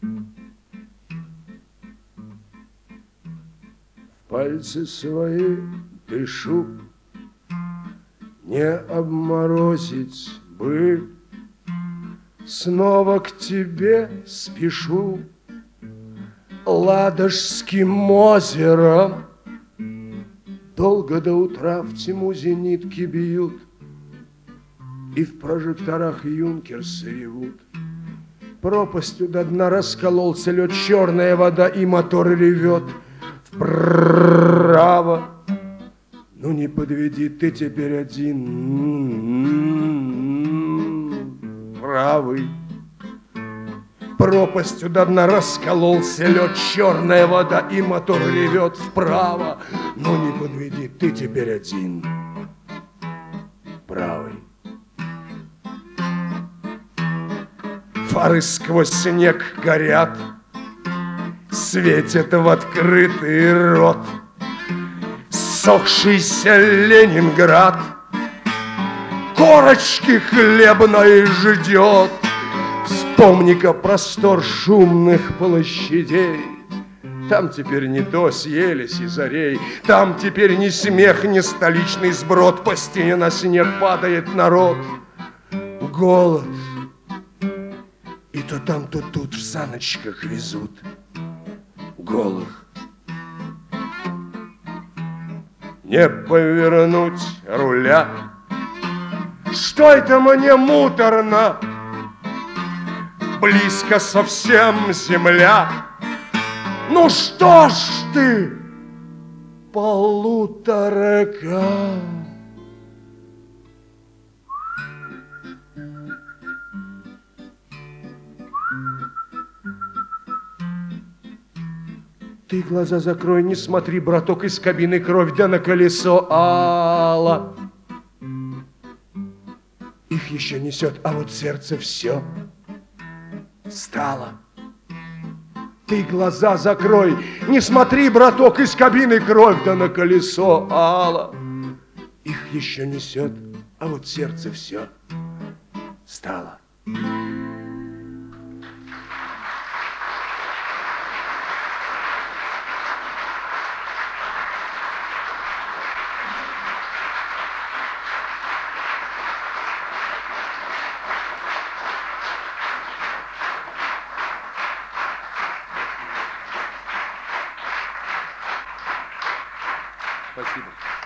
Пальцы свои дышу, не обморозить бы. Снова к тебе спешу Ладожским озером. Долго до утра в тьму зенитки бьют, и в прожекторах юнкерсы ревут. Пропастью до дна раскололся лед, черная вода, и мотор ревет. Вправо, ну не подведи, ты теперь один. Правый. Пропастью до дна раскололся лед, черная вода, и мотор ревет. Вправо, ну не подведи, ты теперь один. Правый. Фары сквозь снег горят, светят в открытый рот. Ссохшийся Ленинград корочки хлебной ждет. Вспомни-ка простор шумных площадей. Там теперь не то съели сизарей, там теперь ни смех, ни столичный сброд. По стене на снег падает народ. Голод. И то там, то тут в саночках везут голых. Не повернуть руля. Что это мне муторно? Близко совсем земля. Ну что ж ты, полуторака? Ты глаза закрой, не смотри, браток, из кабины кровь, да на колесо ала. Их еще несет, а вот сердце все стало. Ты глаза закрой, не смотри, браток, из кабины кровь, да на колесо ала. Их еще несет, а вот сердце все стало. Спасибо.